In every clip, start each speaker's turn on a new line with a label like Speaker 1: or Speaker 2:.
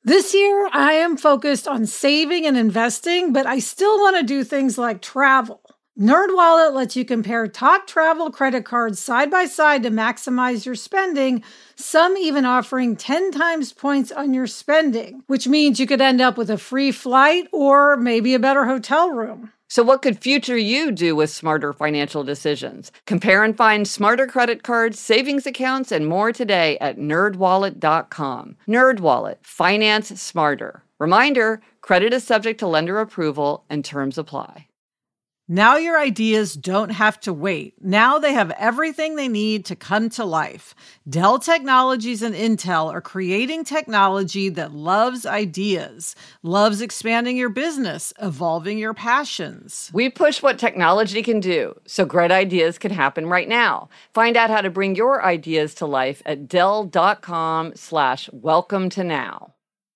Speaker 1: This year, I am focused on saving and investing, but I still want to do things like travel. NerdWallet lets you compare top travel credit cards side by side to maximize your spending, some even offering 10 times points on your spending, which means you could end up with a free flight or maybe a better hotel room.
Speaker 2: So what could future you do with smarter financial decisions? Compare and find smarter credit cards, savings accounts, and more today at nerdwallet.com. NerdWallet, finance smarter. Reminder, credit is subject to lender approval and terms apply.
Speaker 3: Now your ideas don't have to wait. Now they have everything they need to come to life. Dell Technologies and Intel are creating technology that loves ideas, loves expanding your business, evolving your passions.
Speaker 2: We push what technology can do, so great ideas can happen right now. Find out how to bring your ideas to life at Dell.com/welcome to now.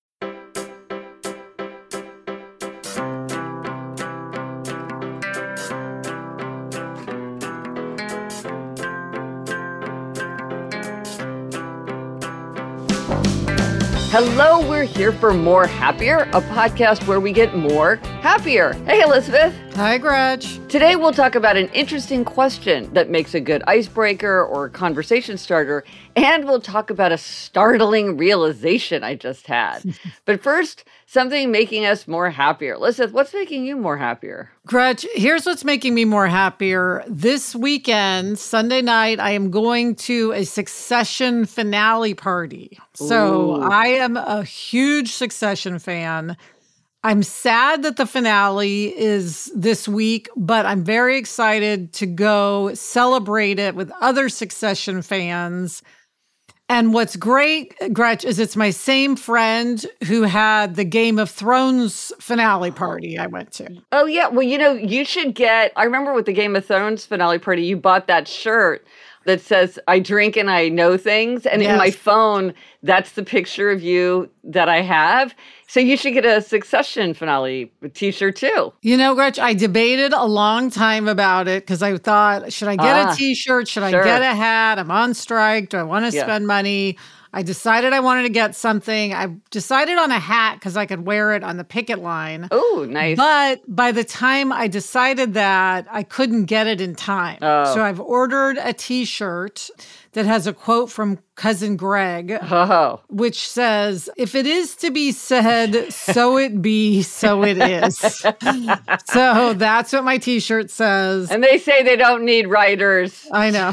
Speaker 2: Hello, we're here for More Happier, a podcast where we get more happier. Hey, Elizabeth.
Speaker 3: Hi, Gretch.
Speaker 2: Today, we'll talk about an interesting question that makes a good icebreaker or conversation starter, and we'll talk about a startling realization I just had. But first, something making us more happier. Elizabeth, what's making you more happier?
Speaker 3: Gretch, here's what's making me more happier. This weekend, Sunday night, I am going to a Succession finale party. So I am a huge Succession fan. I'm sad that the finale is this week, but I'm very excited to go celebrate it with other Succession fans. And what's great, Gretch, is it's my same friend who had the Game of Thrones finale party I went to.
Speaker 2: Oh, yeah. Well, you should I remember with the Game of Thrones finale party, you bought that shirt that says, I drink and I know things. And in my phone, that's the picture of you that I have. So you should get a Succession finale t-shirt too.
Speaker 3: Gretch, I debated a long time about it because I thought, should I get a t-shirt? Should I get a hat? I'm on strike. Do I want to spend money? I decided I wanted to get something. I decided on a hat because I could wear it on the picket line.
Speaker 2: Oh, nice.
Speaker 3: But by the time I decided that, I couldn't get it in time.
Speaker 2: Oh.
Speaker 3: So I've ordered a t-shirt that has a quote from Cousin Greg, which says, if it is to be said, so it be, so it is. So that's what my t-shirt says.
Speaker 2: And they say they don't need writers.
Speaker 3: I know.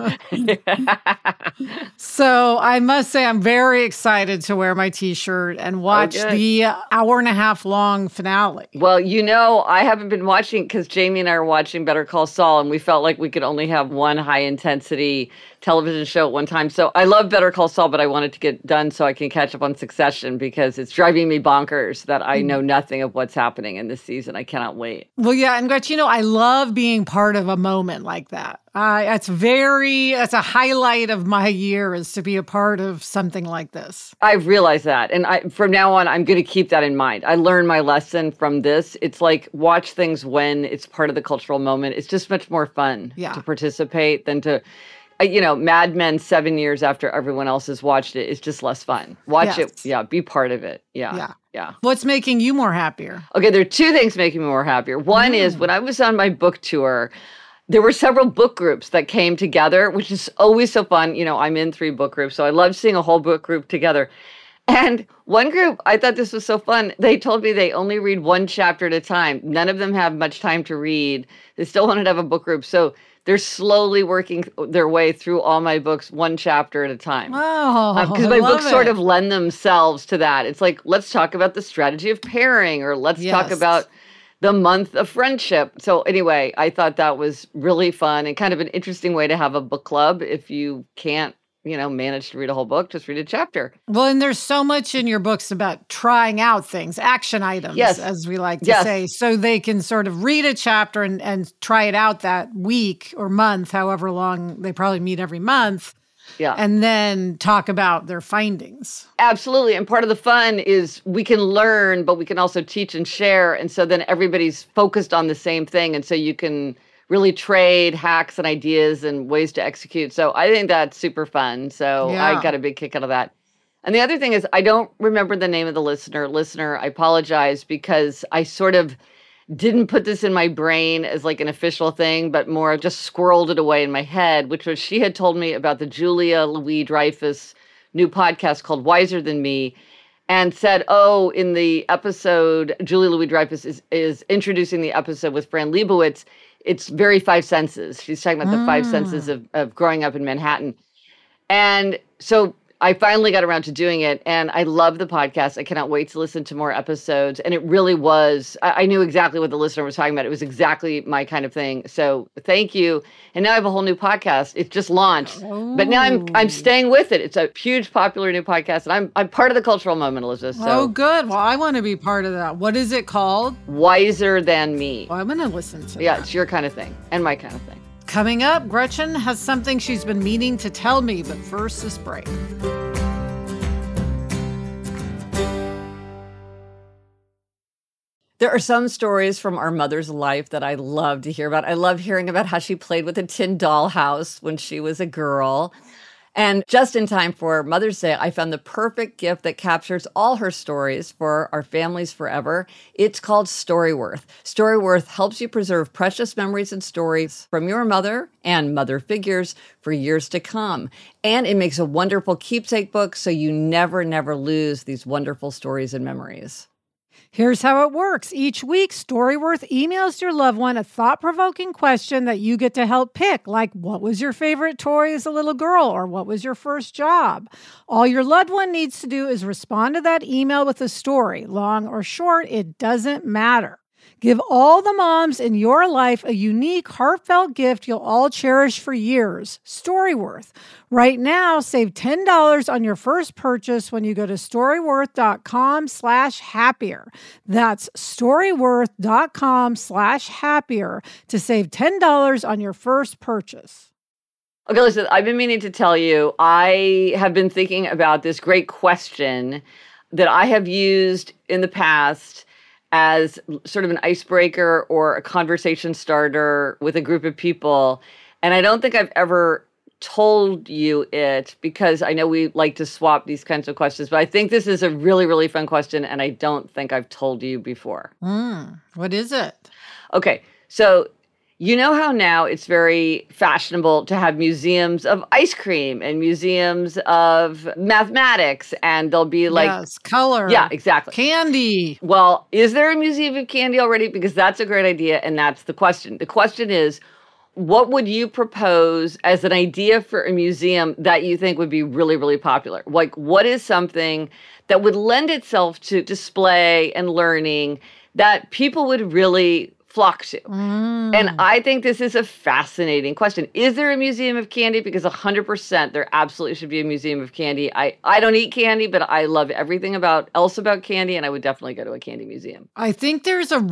Speaker 3: So I must say I'm very excited to wear my t-shirt and watch the hour-and-a-half long finale.
Speaker 2: Well, I haven't been watching because Jamie and I are watching Better Call Saul, and we felt like we could only have one high-intensity television show at one time. So I love Better Call Saul, but I wanted to get done so I can catch up on Succession because it's driving me bonkers that I know nothing of what's happening in this season. I cannot wait.
Speaker 3: Well, yeah, and Gretch, I love being part of a moment like that. That's a highlight of my year is to be a part of something like this.
Speaker 2: I've realized that. And from now on, I'm going to keep that in mind. I learned my lesson from this. It's like watch things when it's part of the cultural moment. It's just much more fun to participate than to... Mad Men 7 years after everyone else has watched it is just less fun. Watch it. Yeah. Be part of it. Yeah.
Speaker 3: What's making you more happier?
Speaker 2: Okay. There are two things making me more happier. One is when I was on my book tour, there were several book groups that came together, which is always so fun. I'm in 3 book groups, so I love seeing a whole book group together. And one group, I thought this was so fun. They told me they only read one chapter at a time. None of them have much time to read. They still wanted to have a book group. So they're slowly working their way through all my books, one chapter at a time.
Speaker 3: Oh,
Speaker 2: because my books sort of lend themselves to that. It's like, let's talk about the strategy of pairing, or let's talk about the month of friendship. So anyway, I thought that was really fun and kind of an interesting way to have a book club if you can't manage to read a whole book, just read a chapter.
Speaker 3: Well, and there's so much in your books about trying out things, action items, as we like to say, so they can sort of read a chapter and try it out that week or month, however long they probably meet every month.
Speaker 2: Yeah.
Speaker 3: And then talk about their findings.
Speaker 2: Absolutely. And part of the fun is we can learn, but we can also teach and share. And so then everybody's focused on the same thing. And so you can really trade hacks and ideas and ways to execute. So I think that's super fun. So I got a big kick out of that. And the other thing is, I don't remember the name of the listener. Listener, I apologize because I sort of didn't put this in my brain as like an official thing, but more just squirreled it away in my head, which was she had told me about the Julia Louis-Dreyfus new podcast called Wiser Than Me, and said, oh, in the episode, Julia Louis-Dreyfus is introducing the episode with Fran Lebowitz. It's very five senses. She's talking about the five senses of growing up in Manhattan. And so I finally got around to doing it, and I love the podcast. I cannot wait to listen to more episodes. And it really was, I knew exactly what the listener was talking about. It was exactly my kind of thing. So thank you. And now I have a whole new podcast. It just launched, but now I'm staying with it. It's a huge, popular new podcast, and I'm part of the cultural moment, Elizabeth. So.
Speaker 3: Oh, good. Well, I want to be part of that. What is it called?
Speaker 2: Wiser Than Me.
Speaker 3: Well, I'm going to listen to
Speaker 2: Yeah,
Speaker 3: that.
Speaker 2: it's your kind of thing and my kind of thing.
Speaker 3: Coming up, Gretchen has something she's been meaning to tell me, but first this break. There are some stories from our mother's life that I love to hear about. I love hearing about how she played with a tin dollhouse when she was a girl. And just in time for Mother's Day, I found the perfect gift that captures all her stories for our families forever. It's called Storyworth. Storyworth helps you preserve precious memories and stories from your mother and mother figures for years to come. And it makes a wonderful keepsake book so you never lose these wonderful stories and memories. Here's how it works. Each week, Storyworth emails your loved one a thought-provoking question that you get to help pick, like what was your favorite toy as a little girl, or what was your first job? All your loved one needs to do is respond to that email with a story. Long or short, it doesn't matter. Give all the moms in your life a unique, heartfelt gift you'll all cherish for years. Storyworth. Right now, save $10 on your first purchase when you go to storyworth.com/happier. That's storyworth.com/happier to save $10 on your first purchase.
Speaker 2: Okay, listen, I've been meaning to tell you, I have been thinking about this great question that I have used in the past as sort of an icebreaker or a conversation starter with a group of people. And I don't think I've ever told you it because I know we like to swap these kinds of questions, but I think this is a really, really fun question, and I don't think I've told you before.
Speaker 3: What is it?
Speaker 2: Okay, so you know how now it's very fashionable to have museums of ice cream and museums of mathematics, and there'll be like...
Speaker 3: Yes, color.
Speaker 2: Yeah, exactly.
Speaker 3: Candy.
Speaker 2: Well, is there a museum of candy already? Because that's a great idea, and that's the question. The question is, what would you propose as an idea for a museum that you think would be really, really popular? Like, what is something that would lend itself to display and learning that people would really flock to? And I think this is a fascinating question. Is there a museum of candy? Because 100% there absolutely should be a museum of candy. I don't eat candy, but I love everything else about candy, and I would definitely go to a candy museum.
Speaker 3: I think there's a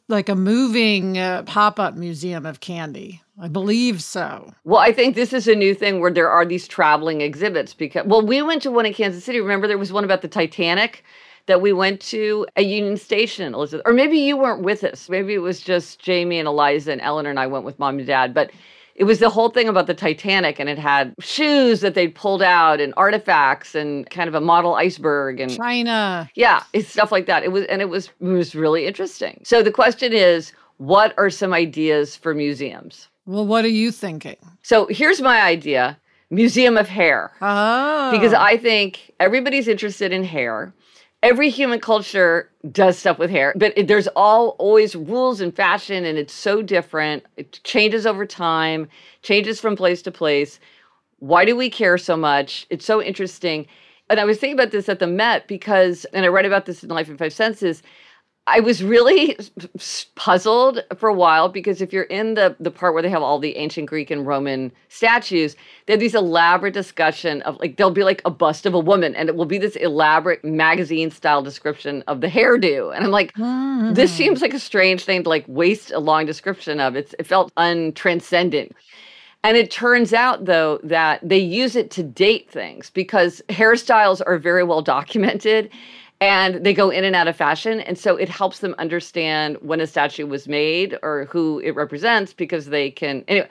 Speaker 3: moving pop-up museum of candy. I believe so.
Speaker 2: Well, I think this is a new thing where there are these traveling exhibits because, well, we went to one in Kansas City. Remember there was one about the Titanic that we went to at Union Station, Elizabeth. Or maybe you weren't with us. Maybe it was just Jamie and Eliza and Eleanor and I went with Mom and Dad. But it was the whole thing about the Titanic, and it had shoes that they'd pulled out and artifacts and kind of a model iceberg and
Speaker 3: China.
Speaker 2: Yeah, it's stuff like that. It was really interesting. So the question is, what are some ideas for museums?
Speaker 3: Well, what are you thinking?
Speaker 2: So here's my idea: Museum of Hair.
Speaker 3: Oh.
Speaker 2: Because I think everybody's interested in hair. Every human culture does stuff with hair, but there's always rules and fashion, and it's so different. It changes over time, changes from place to place. Why do we care so much? It's so interesting. And I was thinking about this at the Met because, and I read about this in Life in Five Senses, I was really puzzled for a while because if you're in the part where they have all the ancient Greek and Roman statues, they have these elaborate discussion of like, there'll be like a bust of a woman and it will be this elaborate magazine style description of the hairdo. And I'm like, this seems like a strange thing to like waste a long description of. It felt untranscendent. And it turns out, though, that they use it to date things because hairstyles are very well documented. And they go in and out of fashion. And so it helps them understand when a statue was made or who it represents because they can. Anyway,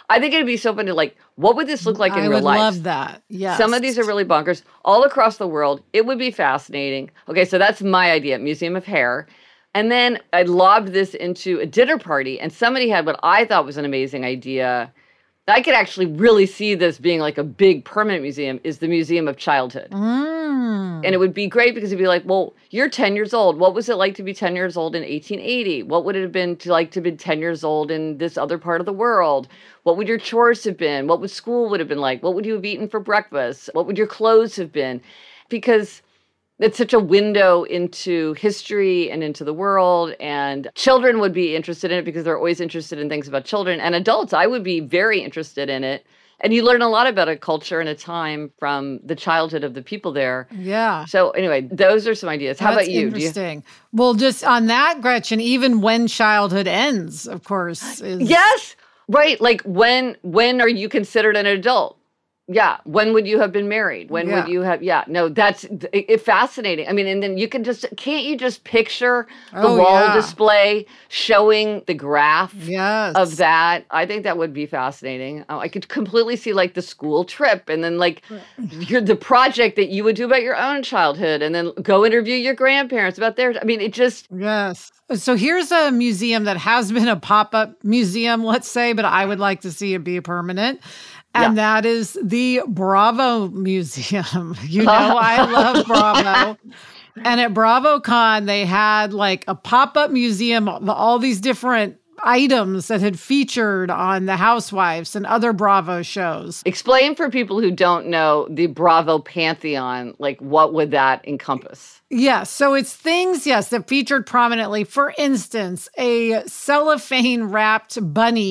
Speaker 2: I think it'd be so funny, like, what would this look like in real life?
Speaker 3: I would love that. Yes.
Speaker 2: Some of these are really bonkers. All across the world, it would be fascinating. Okay, so that's my idea, Museum of Hair. And then I lobbed this into a dinner party, and somebody had what I thought was an amazing idea. I could actually really see this being like a big permanent museum, is the Museum of Childhood. And it would be great because it'd be like, well, you're 10 years old. What was it like to be 10 years old in 1880? What would it have been to be 10 years old in this other part of the world? What would your chores have been? What would school would have been like? What would you have eaten for breakfast? What would your clothes have been? Because it's such a window into history and into the world, and children would be interested in it because they're always interested in things about children, and adults, I would be very interested in it. And you learn a lot about a culture and a time from the childhood of the people there.
Speaker 3: Yeah.
Speaker 2: So anyway, those are some ideas. How about you?
Speaker 3: Interesting. Well, just on that, Gretchen, even when childhood ends, of course.
Speaker 2: Yes. Right. Like when are you considered an adult? Yeah. When would you have been married? When would you have? Yeah. No, that's fascinating. I mean, and then can't you just picture the wall display showing the graph of that? I think that would be fascinating. I could completely see like the school trip, and then like the project that you would do about your own childhood, and then go interview your grandparents about theirs. I mean, it just.
Speaker 3: Yes. So here's a museum that has been a pop-up museum, let's say, but I would like to see it be permanent. And that is the Bravo Museum. You know, I love Bravo. And at BravoCon, they had like a pop-up museum, all these different items that had featured on The Housewives and other Bravo shows.
Speaker 2: Explain for people who don't know the Bravo pantheon, like what would that encompass?
Speaker 3: Yes. So it's things, that featured prominently. For instance, a cellophane wrapped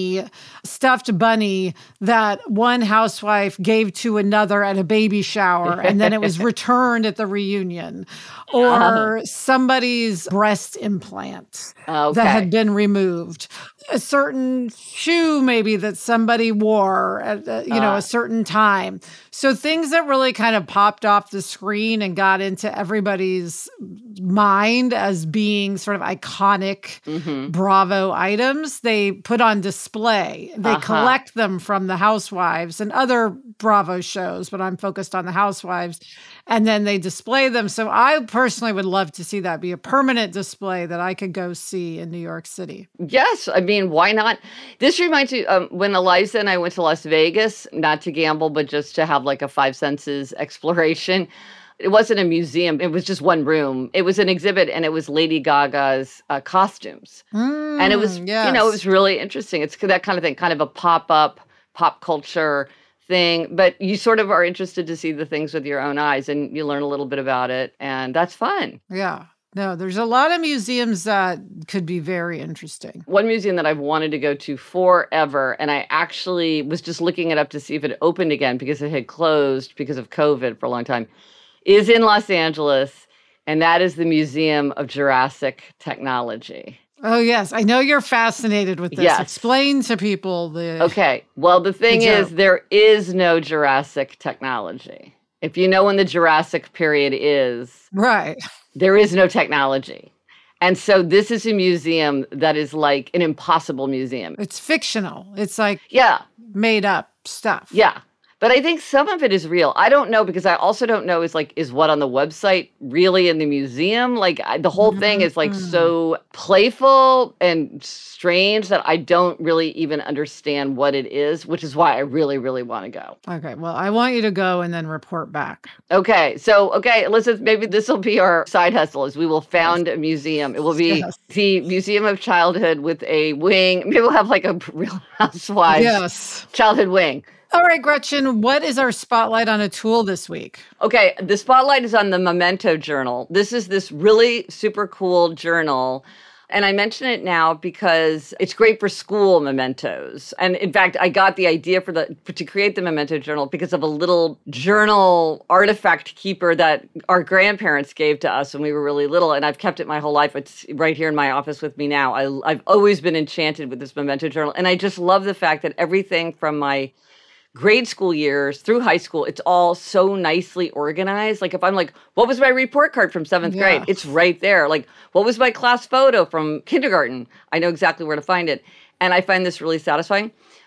Speaker 3: stuffed bunny that one housewife gave to another at a baby shower, and then it was returned at the reunion. Or somebody's breast implant that had been removed. A certain shoe maybe that somebody wore at a certain time. So things that really kind of popped off the screen and got into everybody's mind as being sort of iconic Bravo items, they put on display. They collect them from The Housewives and other Bravo shows, but I'm focused on The Housewives. And then they display them. So I personally would love to see that be a permanent display that I could go see in New York City.
Speaker 2: Yes. I mean, why not? This reminds me, when Eliza and I went to Las Vegas, not to gamble, but just to have like a five senses exploration. It wasn't a museum. It was just one room. It was an exhibit, and it was Lady Gaga's costumes. And it was, it was really interesting. It's that kind of thing, kind of a pop-up, pop culture thing, but you sort of are interested to see the things with your own eyes, and you learn a little bit about it, and that's fun.
Speaker 3: Yeah. No, there's a lot of museums that could be very interesting.
Speaker 2: One museum that I've wanted to go to forever, and I actually was just looking it up to see if it opened again because it had closed because of COVID for a long time, is in Los Angeles, and that is the Museum of Jurassic Technology.
Speaker 3: Oh, yes. I know you're fascinated with this.
Speaker 2: Yes.
Speaker 3: Explain to people the...
Speaker 2: Okay. Well, the thing is, there is no Jurassic technology. If you know when the Jurassic period is...
Speaker 3: Right.
Speaker 2: There is no technology. And so this is a museum that is like an impossible museum.
Speaker 3: It's fictional. It's like made up stuff.
Speaker 2: Yeah. But I think some of it is real. I don't know, because I also don't know is what on the website really in the museum? Like the whole thing is like so playful and strange that I don't really even understand what it is, which is why I really, really want to go.
Speaker 3: Okay. Well, I want you to go and then report back.
Speaker 2: Okay. So, listen, maybe this will be our side hustle, is we will found a museum. It will be the Museum of Childhood with a wing. Maybe we'll have like a Real Housewives childhood wing.
Speaker 3: All right, Gretchen, what is our spotlight on a tool this week?
Speaker 2: Okay, the spotlight is on the Memento Journal. This is this really super cool journal. And I mention it now because it's great for school mementos. And in fact, I got the idea to create the Memento Journal because of a little journal artifact keeper that our grandparents gave to us when we were really little. And I've kept it my whole life. It's right here in my office with me now. I've always been enchanted with this Memento Journal. And I just love the fact that everything from my grade school years through high school, it's all so nicely organized. Like if I'm like, what was my report card from 7th grade? It's right there. Like, what was my class photo from kindergarten? I know exactly where to find it. And I find this really satisfying.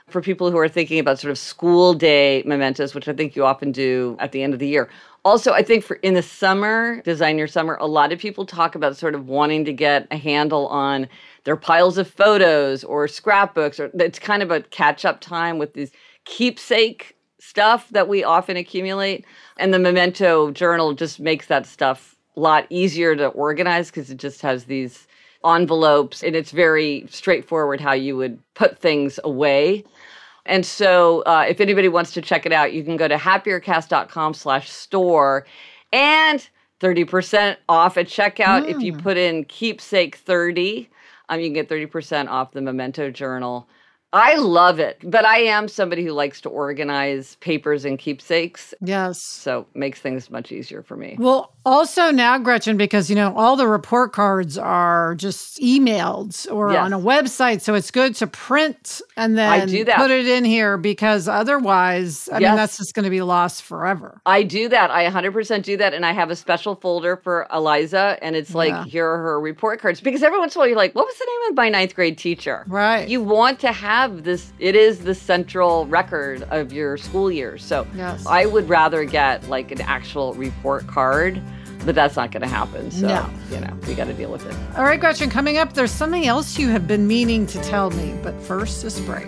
Speaker 2: for people who are thinking about sort of school day mementos, which I think you often do at the end of the year. Also, I think for in the summer, design your summer, a lot of people talk about sort of wanting to get a handle on their piles of photos or scrapbooks, or it's kind of a catch-up time with these keepsake stuff that we often accumulate. And the Memento journal just makes that stuff a lot easier to organize because it just has these envelopes and it's very straightforward how you would put things away. And so if anybody wants to check it out, you can go to happiercast.com/store and 30% off at checkout. If you put in keepsake 30, you can get 30% off the Memento journal. I love it, but I am somebody who likes to organize papers and keepsakes.
Speaker 3: Yes.
Speaker 2: So it makes things much easier for me.
Speaker 3: Well, also now, Gretchen, because, all the report cards are just emailed or on a website. So it's good to print and then put it in here because otherwise, I mean, that's just going to be lost forever.
Speaker 2: I do that. I 100% do that. And I have a special folder for Eliza. And it's like, here are her report cards. Because every once in a while, you're like, what was the name of my ninth grade teacher?
Speaker 3: Right.
Speaker 2: You want to have this, it is the central record of your school year. So I would rather get like an actual report card, but that's not going to happen. So, we got to deal with it.
Speaker 3: All right, Gretchen, coming up, there's something else you have been meaning to tell me, but first, this break.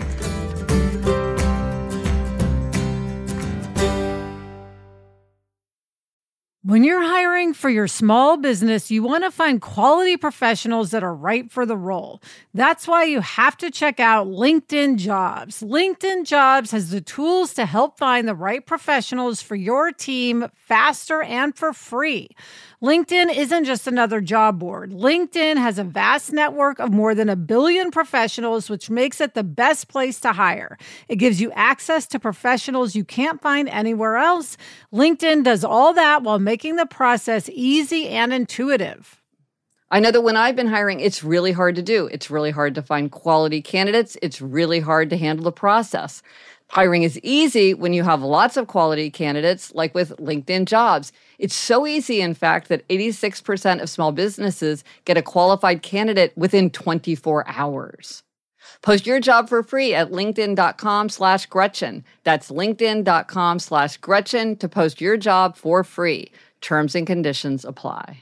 Speaker 3: When you're hiring for your small business, you want to find quality professionals that are right for the role. That's why you have to check out LinkedIn Jobs. LinkedIn Jobs has the tools to help find the right professionals for your team faster and for free. LinkedIn isn't just another job board. LinkedIn has a vast network of more than 1 billion professionals, which makes it the best place to hire. It gives you access to professionals you can't find anywhere else. LinkedIn does all that while making the process easy and intuitive.
Speaker 2: I know that when I've been hiring, it's really hard to do. It's really hard to find quality candidates. It's really hard to handle the process. Hiring is easy when you have lots of quality candidates, like with LinkedIn Jobs. It's so easy, in fact, that 86% of small businesses get a qualified candidate within 24 hours. Post your job for free at linkedin.com/Gretchen. That's linkedin.com/Gretchen to post your job for free. Terms and conditions apply.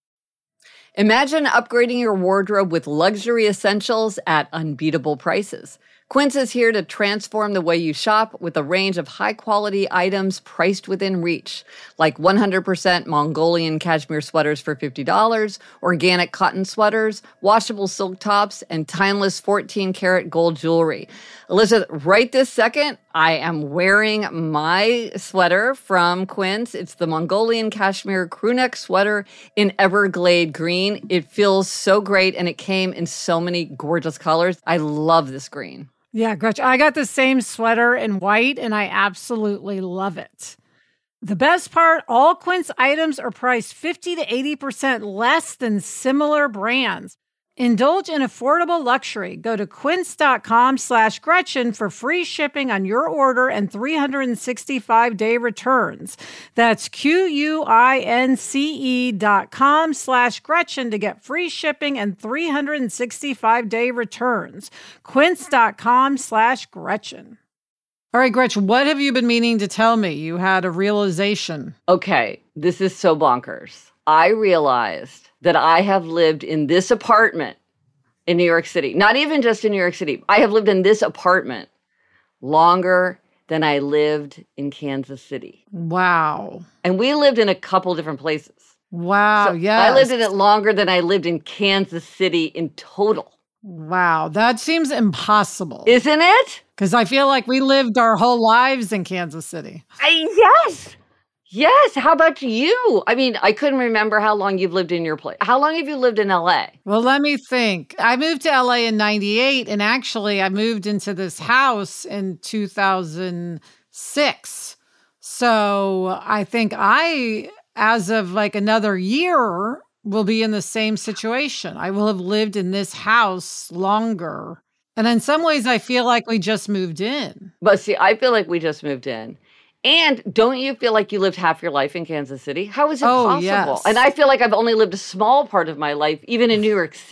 Speaker 2: Imagine upgrading your wardrobe with luxury essentials at unbeatable prices. Quince is here to transform the way you shop with a range of high-quality items priced within reach, like 100% Mongolian cashmere sweaters for $50, organic cotton sweaters, washable silk tops, and timeless 14-karat gold jewelry. Elizabeth, right this second, I am wearing my sweater from Quince. It's the Mongolian cashmere crewneck sweater in Everglade green. It feels so great, and it came in so many gorgeous colors. I love this green.
Speaker 3: Yeah, Gretchen, I got the same sweater in white, and I absolutely love it. The best part, all Quince items are priced 50 to 80% less than similar brands. Indulge in affordable luxury. Go to quince.com/Gretchen for free shipping on your order and 365-day returns. That's QUINCE.com/Gretchen to get free shipping and 365-day returns. Quince.com/Gretchen. All right, Gretchen, what have you been meaning to tell me? You had a realization.
Speaker 2: Okay, this is so bonkers. I realized that I have lived in this apartment in New York City, not even just in New York City. I have lived in this apartment longer than I lived in Kansas City.
Speaker 3: Wow.
Speaker 2: And we lived in a couple different places.
Speaker 3: Wow,
Speaker 2: so
Speaker 3: yes.
Speaker 2: I lived in it longer than I lived in Kansas City in total.
Speaker 3: Wow, that seems impossible.
Speaker 2: Isn't it?
Speaker 3: Because I feel like we lived our whole lives in Kansas City.
Speaker 2: Yes. Yes. How about you? I mean, I couldn't remember how long you've lived in your place. How long have you lived in LA?
Speaker 3: Well, let me think. I moved to LA in 98, and actually I moved into this house in 2006. So I think as of like another year, will be in the same situation. I will have lived in this house longer. And in some ways, I feel like we just moved in.
Speaker 2: But see, I feel like we just moved in. And don't you feel like you lived half your life in Kansas City? How is it possible?
Speaker 3: Yes.
Speaker 2: And I feel like I've only lived a small part of my life, even in New York City.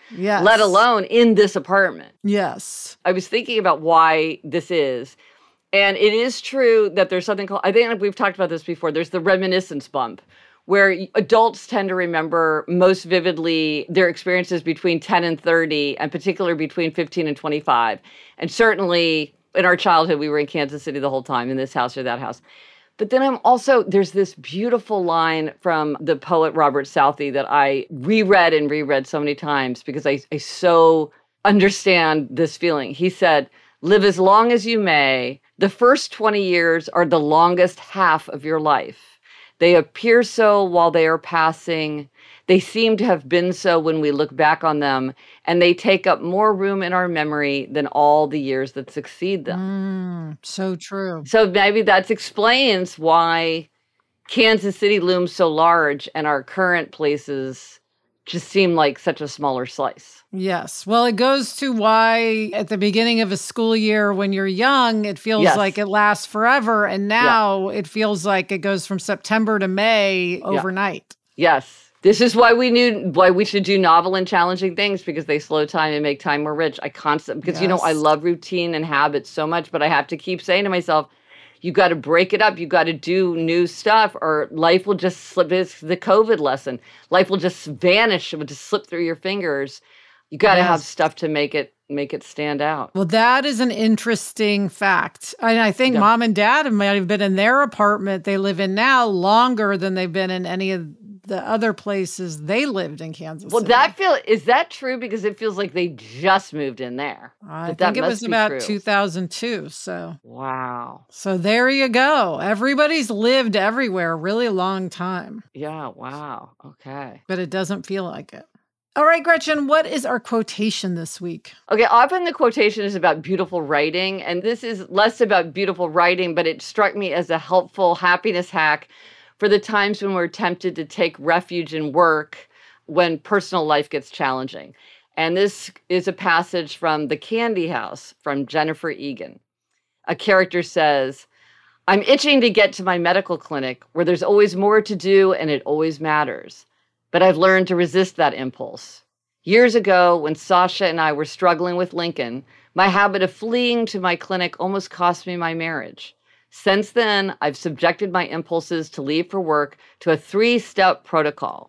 Speaker 3: Yes.
Speaker 2: let alone in this apartment.
Speaker 3: Yes.
Speaker 2: I was thinking about why this is. And it is true that there's something called, I think we've talked about this before, there's the reminiscence bump, where adults tend to remember most vividly their experiences between 10 and 30, and particularly between 15 and 25. And certainly in our childhood, we were in Kansas City the whole time, in this house or that house. But then there's this beautiful line from the poet Robert Southey that I reread so many times because I so understand this feeling. He said, "Live as long as you may. The first 20 years are the longest half of your life. They appear so while they are passing. They seem to have been so when we look back on them, and they take up more room in our memory than all the years that succeed them."
Speaker 3: So true.
Speaker 2: So maybe that explains why Kansas City looms so large and our current places just seem like such a smaller slice.
Speaker 3: Yes. Well, it goes to why at the beginning of a school year when you're young, it feels like it lasts forever. And now it feels like it goes from September to May overnight.
Speaker 2: Yes. This is why we should do novel and challenging things, because they slow time and make time more rich. Because, I love routine and habits so much, but I have to keep saying to myself, you got to break it up. You got to do new stuff, or life will just slip. It's the COVID lesson. Life will just vanish. It will just slip through your fingers. You got to have stuff to make it stand out.
Speaker 3: Well, that is an interesting fact. I think Mom and Dad might have been in their apartment they live in now longer than they've been in any of the other places they lived in Kansas City.
Speaker 2: Is that true? Because it feels like they just moved in there.
Speaker 3: I think it was about 2002. So
Speaker 2: wow.
Speaker 3: So there you go. Everybody's lived everywhere a really long time.
Speaker 2: Yeah. Wow. Okay.
Speaker 3: But it doesn't feel like it. All right, Gretchen, what is our quotation this week?
Speaker 2: Okay, often the quotation is about beautiful writing, and this is less about beautiful writing, but it struck me as a helpful happiness hack for the times when we're tempted to take refuge in work when personal life gets challenging. And this is a passage from The Candy House from Jennifer Egan. A character says, "I'm itching to get to my medical clinic where there's always more to do and it always matters. But I've learned to resist that impulse. Years ago, when Sasha and I were struggling with Lincoln, my habit of fleeing to my clinic almost cost me my marriage. Since then, I've subjected my impulses to leave for work to a 3-step protocol.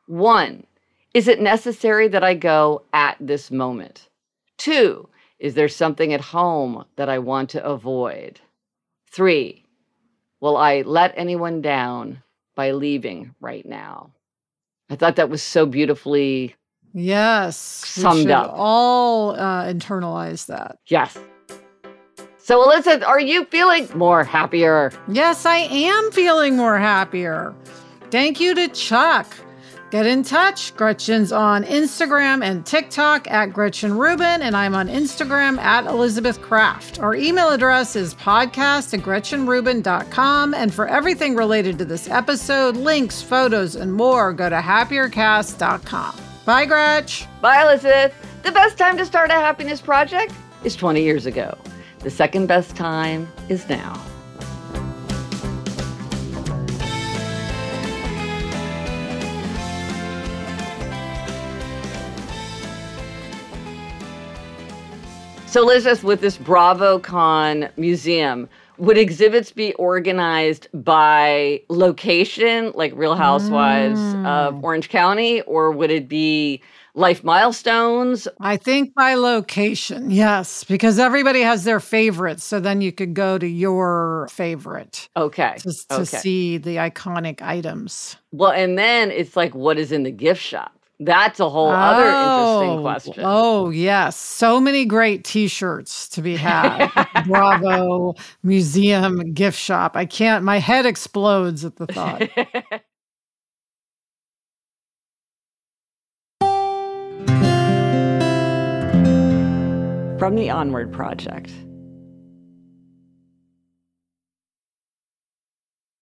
Speaker 2: 1, is it necessary that I go at this moment? 2, is there something at home that I want to avoid? 3, will I let anyone down by leaving right now?" I thought that was so beautifully summed up.
Speaker 3: All internalize that.
Speaker 2: Yes. So, Alyssa, are you feeling more happier?
Speaker 3: Yes, I am feeling more happier. Thank you to Chuck. Get in touch. Gretchen's on Instagram and TikTok at Gretchen Rubin, and I'm on Instagram at Elizabeth Kraft. Our email address is podcast@GretchenRubin.com. And for everything related to this episode, links, photos, and more, go to happiercast.com. Bye, Gretch.
Speaker 2: Bye, Elizabeth. The best time to start a happiness project is 20 years ago. The second best time is now. So Elizabeth, with this BravoCon museum, would exhibits be organized by location, like Real Housewives of Orange County, or would it be life milestones?
Speaker 3: I think by location, yes, because everybody has their favorites. So then you could go to your favorite.
Speaker 2: Okay.
Speaker 3: To see the iconic items.
Speaker 2: Well, and then it's like, what is in the gift shop? That's a whole other interesting question.
Speaker 3: Oh, yes. So many great T-shirts to be had. Bravo Museum gift shop. My head explodes at the thought.
Speaker 2: From the Onward Project.